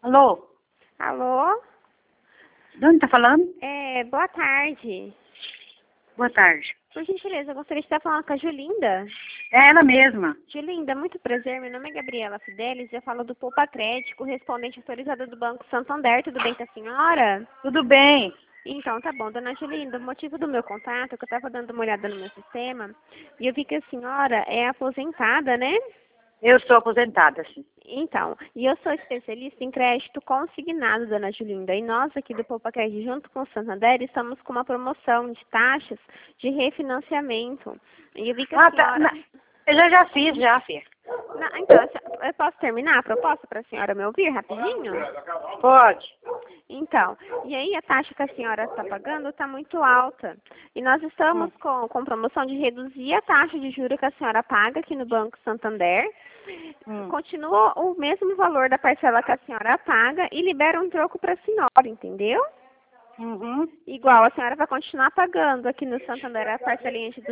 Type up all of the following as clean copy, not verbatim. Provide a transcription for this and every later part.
Alô? Alô? De onde tá falando? Boa tarde. Boa tarde. Por gentileza, eu gostaria de estar falando com a Julinda. É ela mesma. Julinda, muito prazer. Meu nome é Gabriela Fidelis e eu falo do Poupa Crédito, correspondente autorizado do Banco Santander. Tudo bem com a senhora? Tudo bem. Então, tá bom. Dona Julinda, o motivo do meu contato é que eu estava dando uma olhada no meu sistema e eu vi que a senhora é aposentada, né? Eu sou aposentada, sim. Então, e eu sou especialista em crédito consignado, dona Julinda, e nós aqui do Poupa Crédito, junto com o Santander, estamos com uma promoção de taxas de refinanciamento. E eu vi que a senhora... Eu já fiz, filha. Não, então, eu posso terminar a proposta para a senhora me ouvir rapidinho? Pode. Então, e aí a taxa que a senhora está pagando está muito alta. E nós estamos com promoção de reduzir a taxa de juros que a senhora paga aqui no Banco Santander. Continua o mesmo valor da parcela que a senhora paga e libera um troco para a senhora, entendeu? Igual, a senhora vai continuar pagando aqui no Santander a parcelinha de R$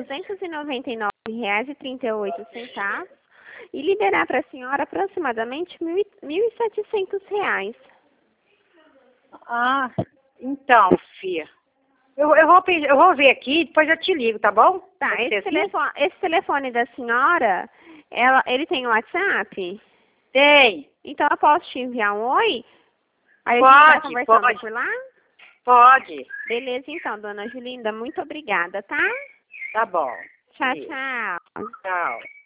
299,38 e liberar para a senhora aproximadamente R$ 1.700. Ah, então, filha. Eu vou ver aqui, depois eu te ligo, tá bom? Tá, esse telefone da senhora, ele tem WhatsApp? Tem. Então eu posso te enviar um oi? Aí a gente vai conversando por lá? Pode. Beleza, então, dona Julinda, muito obrigada, tá? Tá bom. Tchau, tchau. Tchau.